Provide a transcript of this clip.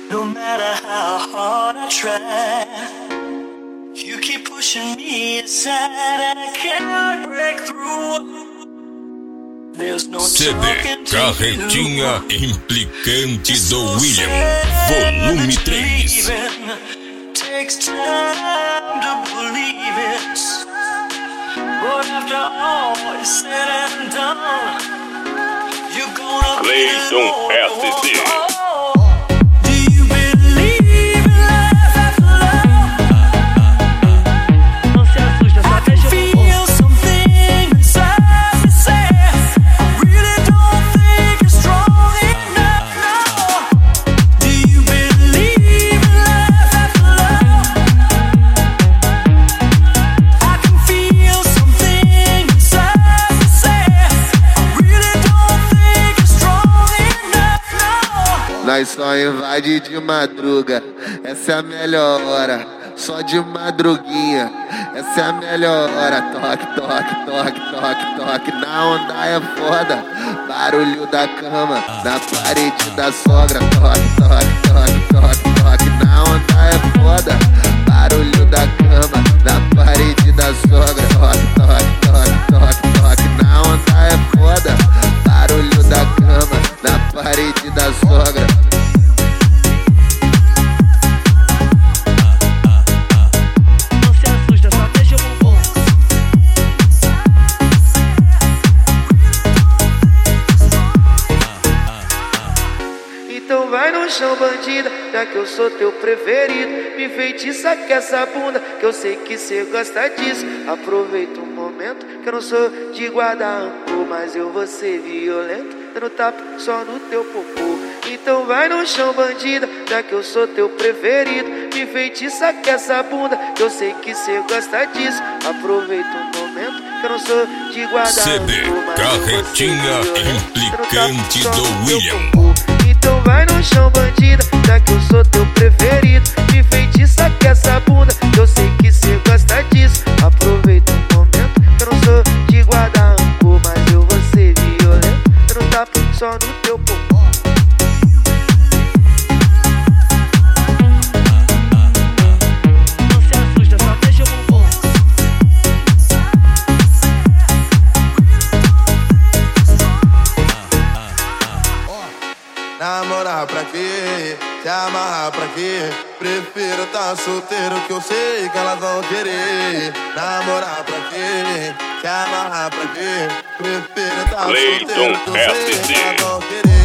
No matter how hard I try, you keep pushing me aside and I can't break through. There's no CD Carretinha Implicante do William, volume 3. Takes time to believe it, but after all is said and done, you're gonna be Clayton SC. Nós só invade de madruga, essa é a melhor hora. Só de madruguinha, essa é a melhor hora. Toque, toque, toque, toque, toque. Na onda é foda, barulho da cama na parede da sogra. Toque, toque, toque, toque, toque. Na onda é foda, barulho da cama na parede da sogra. Toque, toque, toque, toque, toque. Na onda é foda, barulho da cama na parede da sogra. Então vai no chão, bandida, já que eu sou teu preferido. Me feitiça com essa bunda, que eu sei que cê gosta disso. Aproveita o momento, que eu não sou de guardar rancor, mas eu vou ser violento, dando tapa só no teu popô. Então vai no chão, bandida, já que eu sou teu preferido. Me feitiça com essa bunda, que eu sei que cê gosta disso. Aproveita o momento, que eu não sou de guardar CD rancor, mas Carretinha Implicante do William. Então vai no chão, bandida, já que eu sou teu preferido. Me feitiça com essa bunda, que eu sei que cê gosta disso. Aproveita o momento, que eu não sou de guardar rancor, mas eu vou ser violento, eu não tapo só no teu popô. Não se assusta, só deixa o bumbum. Namorar pra quê? Se amarrar pra quê? Prefiro tá solteiro, que eu sei que elas vão querer. Namorar pra quê? Se amarrar pra quê? Prefiro tá solteiro, que eu sei que elas vão querer.